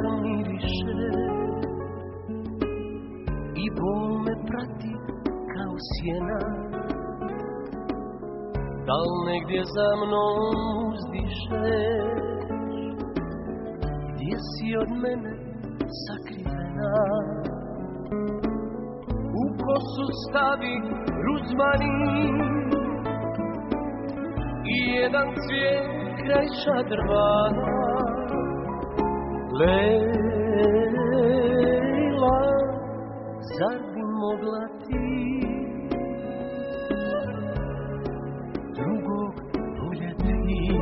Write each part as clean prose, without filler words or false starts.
miriše i bol me prati kao sjena. Da li negdje za mnom uzdišeš, gdje si od mene sakrivena? U kosu stavi ruzmarin i jedan cvijet kraj šadrvana. Lejla, zar bi mogla ti drugog voljeti?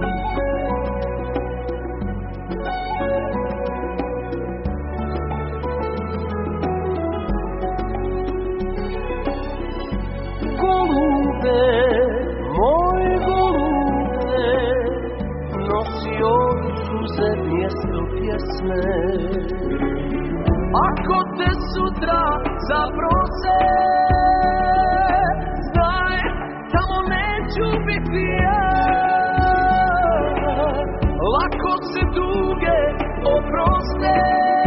Golube, moj golube, nosio suze mjesto pjesme. Ako te sutra zaprose, znaj, tamo neću biti ja. Lako se tuge oproste,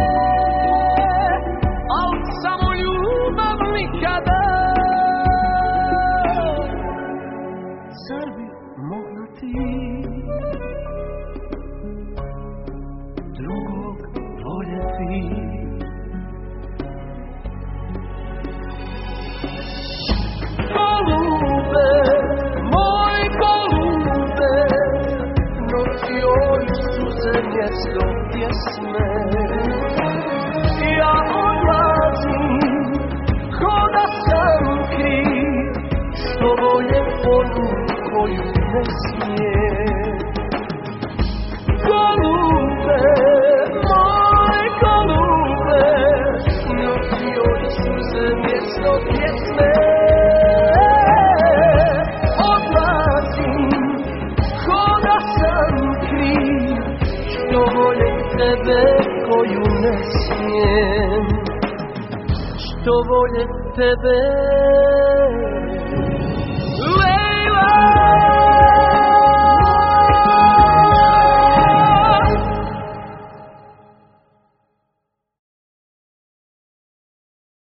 al samo ljubav nikada. Zar bi mogla ti drugog voljeti? Golube, moj golube, nosio suze mjesto pjesme. Ja odlazim ko da sam kriv, što volje onu koju ne smije. Golube, moj golube, nosio suze mjesto pjesme. Odlazim ko da sam kriv, što volje tebe koju ne smijem, što volje tebe